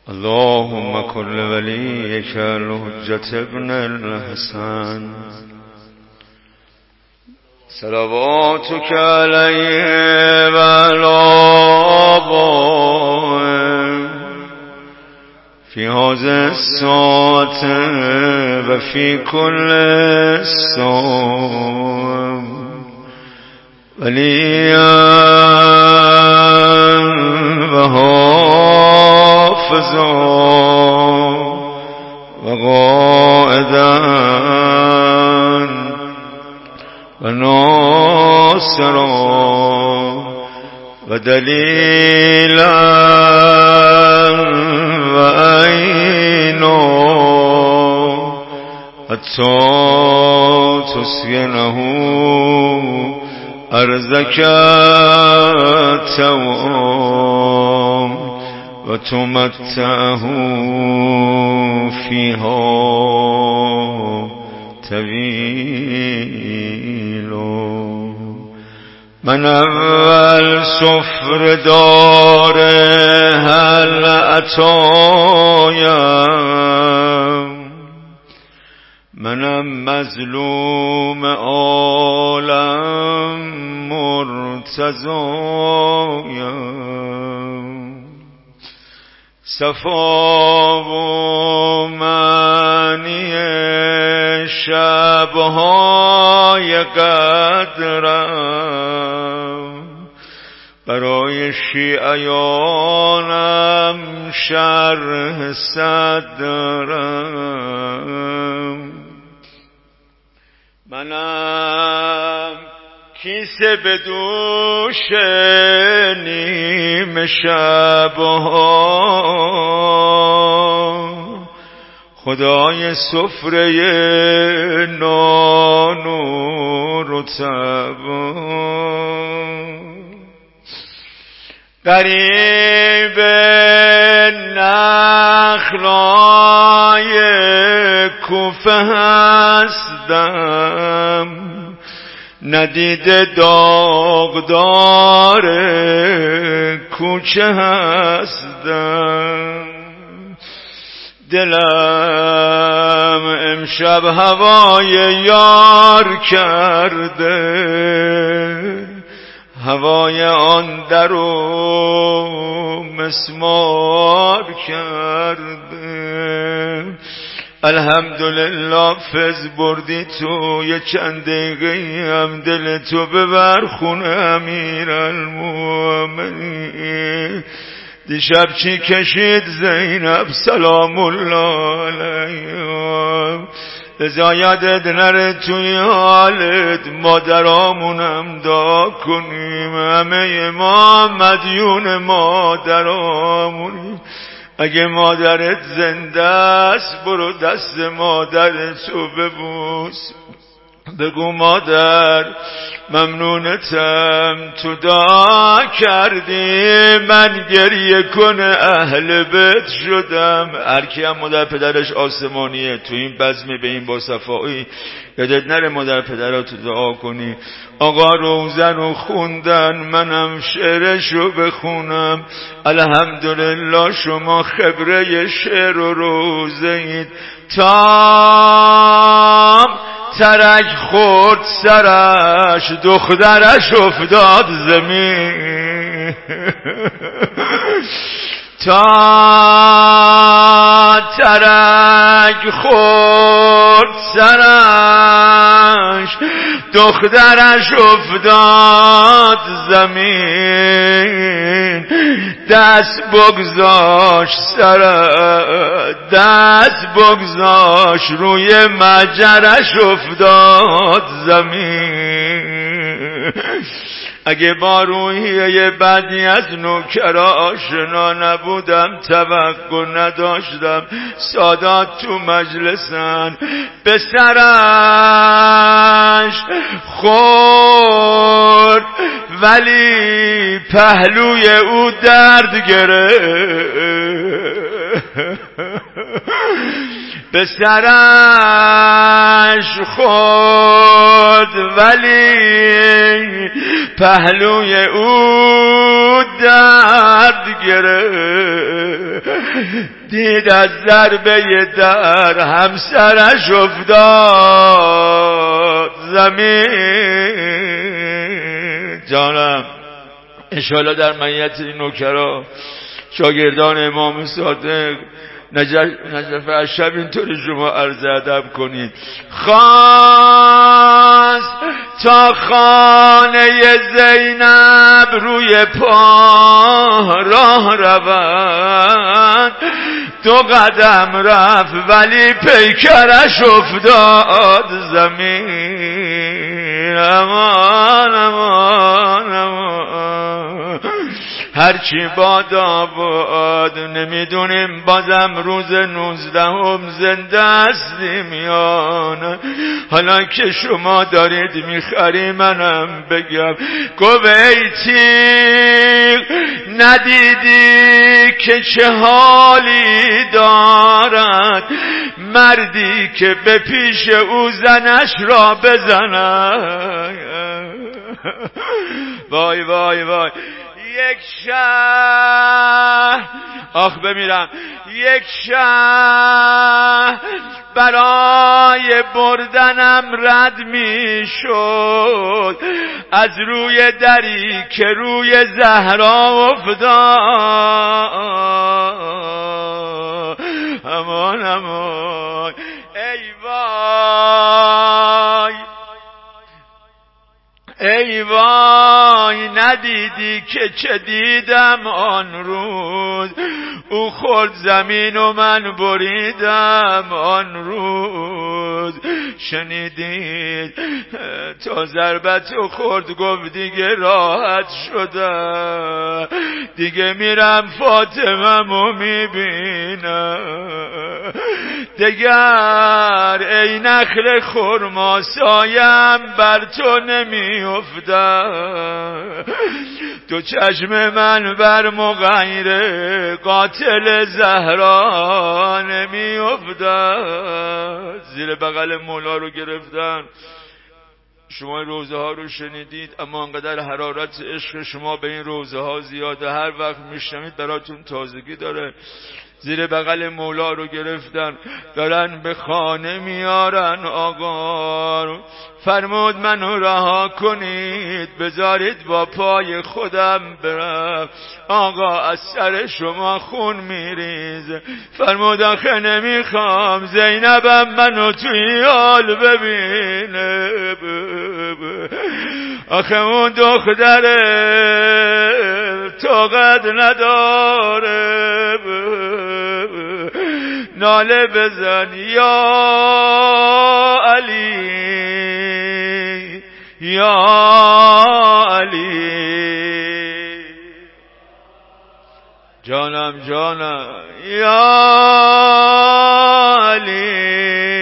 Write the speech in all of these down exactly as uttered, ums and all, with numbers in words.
اللهم كل وليك الحجة ابن الحسن صلواتك عليه وعلى آبائه في هذه الساعة وفي كل ساعة وليا وحافظا وقائدا وناصرا ودليلا وعينا حتى تسكنه أرضك توام وتمتعه فيها طويل. من اول صفر دار هل عطایم، منم مظلوم عالم مرتضایم. صفا و معنی شبهای قدرم، برای شیعیانم شرح صدرم. منم کیسه به دوش نیم شبها، خدای سفره نان و رطبا. قریب نخلای کوفه هستم، ندیده داغدار کوچه هستم. دلم امشب هوای یار کرده، هوای آن در و مسمار کرده. الحمدلله فز بردی تو، یه چند دقیقه هم دل تو ببر خونه امیرالمومنین. دیشب چی کشید زینب سلام الله علیها، ازا یادت نره توی حالت مادرامونم دعا کنیم. همه ما مدیون مادرامونیم. اگه مادرت زنده است برو دست مادرتو ببوس، بگو مادر ممنونتم تو دعا کردی من گریه کنه اهل بیت شدم. هر کی هم مادر پدرش آسمانیه تو این بزمی به این با صفایی یادت نره مادر پدراتو دعا کنی. آقا روزن رو خوندن، منم شعرشو بخونم. الحمدلله شما خبره شعر و روزه اید. تام ترک خورد سرش، دخترش افتاد زمین. تا ترک خورد سرش، دخترش افتاد زمین. دست بگذاش سر، دست بگذاش روی مجرش افتاد زمین. اگه با روحیه بدی از نوکرا آشنا نبودم، توقع نداشتم سادات تو مجلسن. به سرش خورد ولی پهلوی او درد گرفت. به سرش خورد ولی پهلوی او درد گرفت. دید از ضربه در همسرش افتاد زمین. جانم انشاءالله در معیت این نوکرا شاگردان امام صادق نجف اشرف اینطوری شما عرض ادب کنید. خواست تا خانه زینب روی پا راه رود، دو قدم رفت ولی پیکرش افتاد زمین. امان امان امان هرچی باد آباد، نمیدونیم بازم روز نوزدهم زنده هستیم یا نه. حالا که شما دارید میخری منم بگم، کویتی ندیدی که چه حالی دارد مردی که به پیش او زنش را بزند. وای وای وای یک شهر، آخ بمیرم، یک شهر برای بردنم رد می شد از روی دری که روی زهرا افتاد. امان امان ای وای ای وای ندیدی که چه دیدم آن روز، او خورد زمین و من بریدم آن روز. شنیدید تا ضربتو خورد گفت دیگه راحت شدم، دیگه میرم فاطمه‌مو میبینم. دگر ای نخل خرما سایم بر تو نمی افتد، تو چشم من بر مغیر قاتل زهرا نمی افتد. زیر بغل مولا رو گرفتن. شما روزه ها رو شنیدید، اما انقدر حرارت عشق شما به این روزه ها زیاده، هر وقت میشنوید براتون تازگی داره. زیر بغل مولا رو گرفتن، دارن به خانه میارن. آقا فرمود منو رها کنید، بذارید با پای خودم برم. آقا از سر شما خون میریزه. فرمود آخه نمیخوام زینبم منو توی حال ببینه، آخه اون دختره طاقت نداره. ناله بزن یا علی یا علی، جانم جانم یا علی.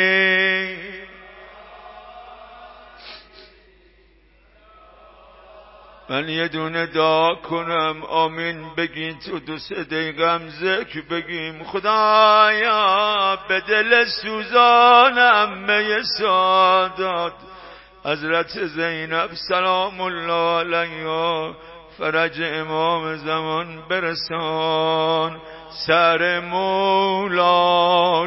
من یه دونه دعا کنم آمین بگین تو دو سه دقیقم ذکر بگیم. خدایا به دل سوزانم می سادات حضرت زینب سلام الله علیها فرج امام زمان برسان. سر مولا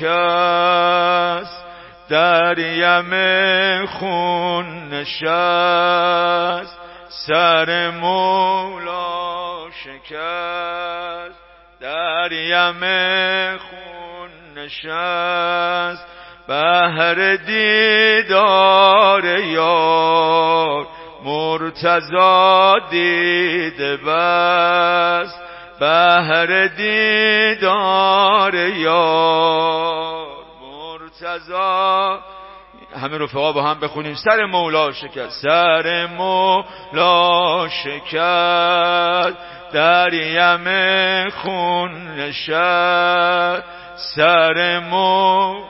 شکست در یم خون نشست، سر مولا شکست در یم خون نشست. بهر دیدار یار مرتضی دیده بست، بهر دیدار یار مرتضی. همه رفقا با هم بخونیم سر مولا شکست، سر مولا شکست در یم خون نشست، سر مولا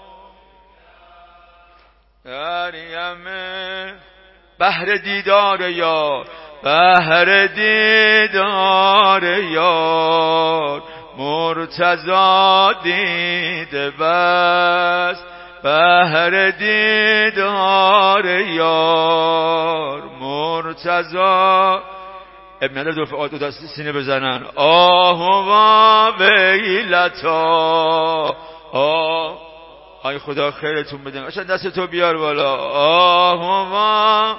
در یم بهر دیدار یار، بهر دیدار یار مرتضی دیده بست، بهر دیدار یار مرتضی. ابن نداره دو فقط دو دستی سینه بزنن. آه و ویلتا، آه ای خدا خیرتون بده. قشنگ دست تو بیار بالا. آه و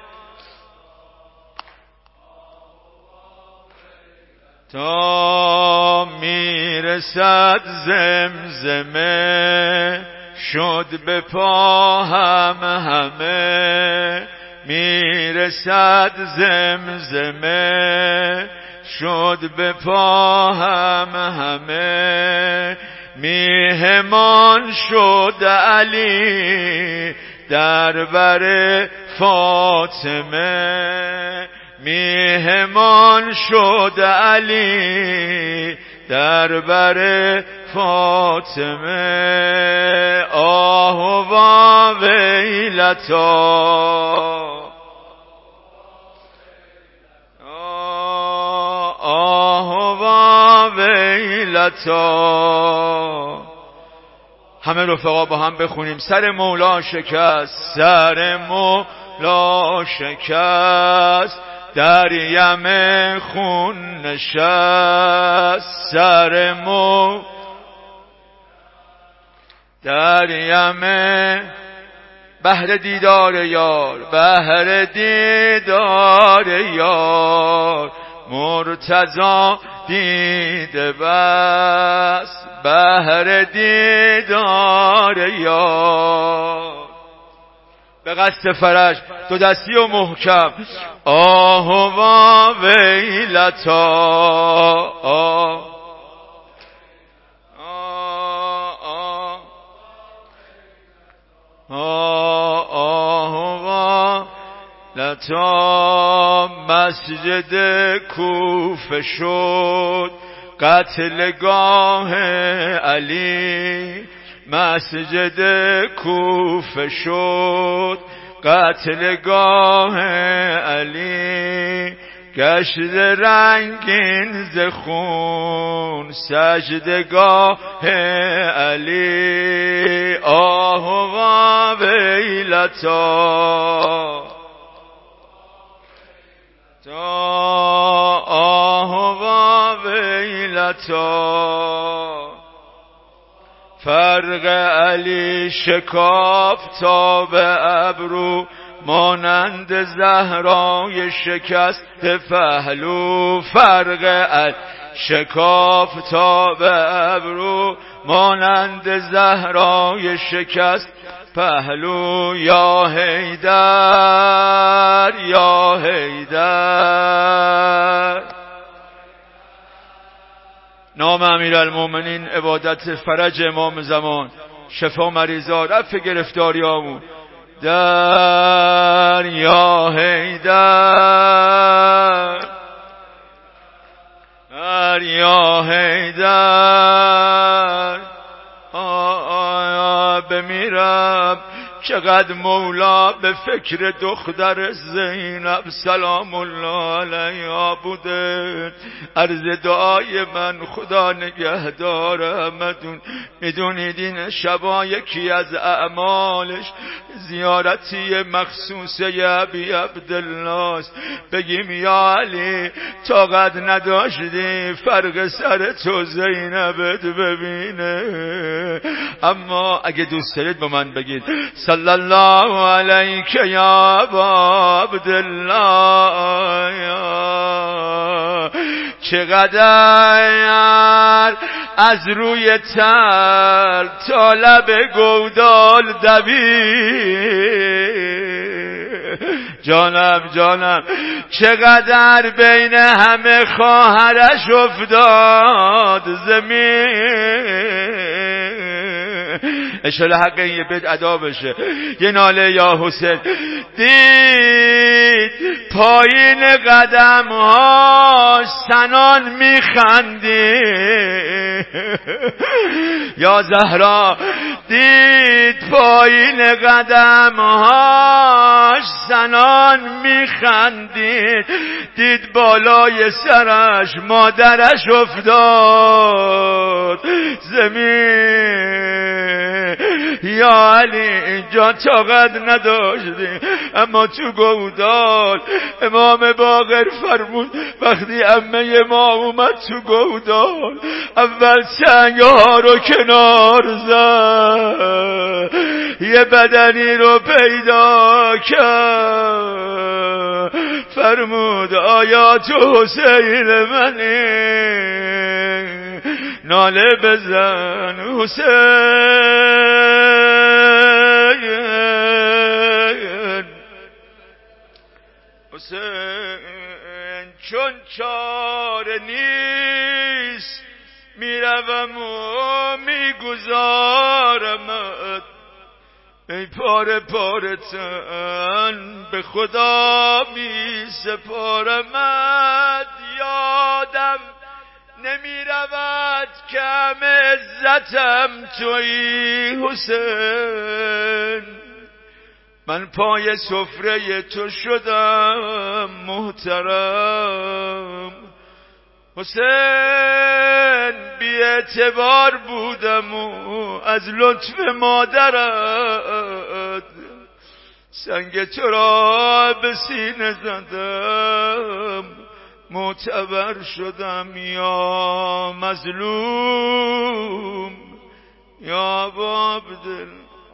تا میرسد زمزمه شد به پا هم همه، میرسد زمزمه شد به پا هم همه، میهمان شد علی در بر فاطمه، میهمان شد علی در بر فاطمه. آه و ویلتا، آه و ویلتا. همه رفقا با هم بخونیم. سر مولا شکست، سر مولا شکست، در یم خون نشست، سر مو در یم بهر دیدار یار، بهر دیدار یار، مرتضی دیده بس بهر دیدار یار. به قصد فرج دو دستی و محکم. آه و ویلتا، آه آه آه آه و ویلتا. مسجد کوفه شد قتلگاه علی، مسجد کوفه شد قتلگاه علی، گشت رنگین ز خون سجدگاه علی. آه و ویلتا، آه و ویلتا. فرق علی شکاف تا به ابرو، مانند زهرای شکست پهلو. فرق علی شکاف تا به ابرو، مانند زهرای شکست پهلو. یا حیدر یا حیدر. نام امیرالمومنین، عبادت، فرج امام زمان، شفا مریضا، رفع گرفتاریامون. در یا حیدر، در یا حیدر. آیا بمیرم چقدر مولا به فکر دختر زینب سلام الله علیها بوده. عرض دعای من خدا نگهدار همتون. میدونید این شبا یکی از اعمالش زیارتی مخصوصه ابی عبدالله است. بگیم یا علی طاقت نداشتی فرق سر تو زینبت ببینه، اما اگه دوست دارید با من بگید صلی الله علیک یا ابا عبدالله. چقدر از روی تر تا لب گودال دوید، جانم جانم چقدر بین همه خواهرش افتاد زمین. اشاره حق یه بد ادا بشه. یه ناله یا حسین. دید پایین قدم ها سنان میخندی، یا زهرا دید پایین قدم هاش سنان میخندید، دید بالای سرش مادرش افتاد زمین. یا علی جان طاقت نداشتیم، اما تو گودال امام باقر فرمود وقتی عمه ما اومد تو گودال اول سنگ ها رو کنار زد، یه بدنی رو پیدا کرد، فرمود آیا تو حسین منی؟ ناله بزن حسین، حسین چون چاره نیست میروم و میگذارمت، ای پاره پاره تن به خدا می سپارمت. یادم نمی رود کم عزتم تویی حسین، من پای سفره تو شدم محترم. حسین بی اعتبار بودم و از لطف مادرت سنگ تو را به سینه زدم، معتبر شدم یا مظلوم یا عبدالله.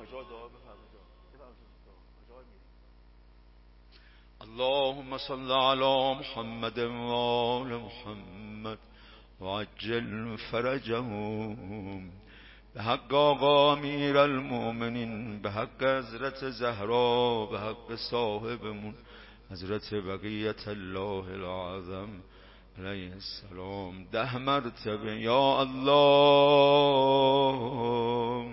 اللهم صل على محمد وآل محمد وعجل فرجهم به حق آقا امیر المؤمنین، به حق حضرت زهرا، به حق صاحبمون حضرت بقیت الله العظم علیه السلام ده مرتبه یا الله.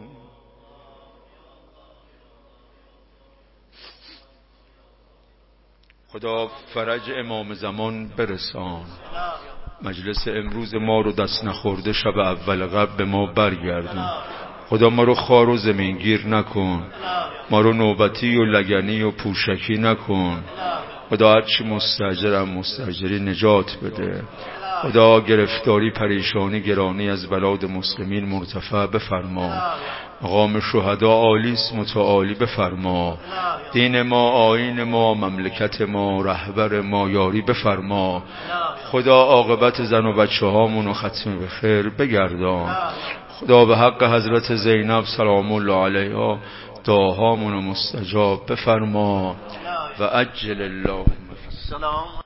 خدا فرج امام زمان برسان، مجلس امروز ما رو دست نخورده شب اول قبل به ما برگردون. خدا ما رو خار و زمینگیر نکن، ما رو نوبتی و لگنی و پوشکی نکن. خدا هرچی مستاجرم مستاجری نجات بده. خدا گرفتاری پریشانی گرانی از بلاد مسلمین مرتفع بفرما. مقام شهدا عالیس متعالی بفرما. دین ما، آیین ما، مملکت ما، رهبر ما یاری بفرما. خدا عاقبت زن و بچه هامونو ختم به خیر بگردان. خدا به حق حضرت زینب سلام الله علیها دعاهامونو مستجاب بفرما و عجل الله.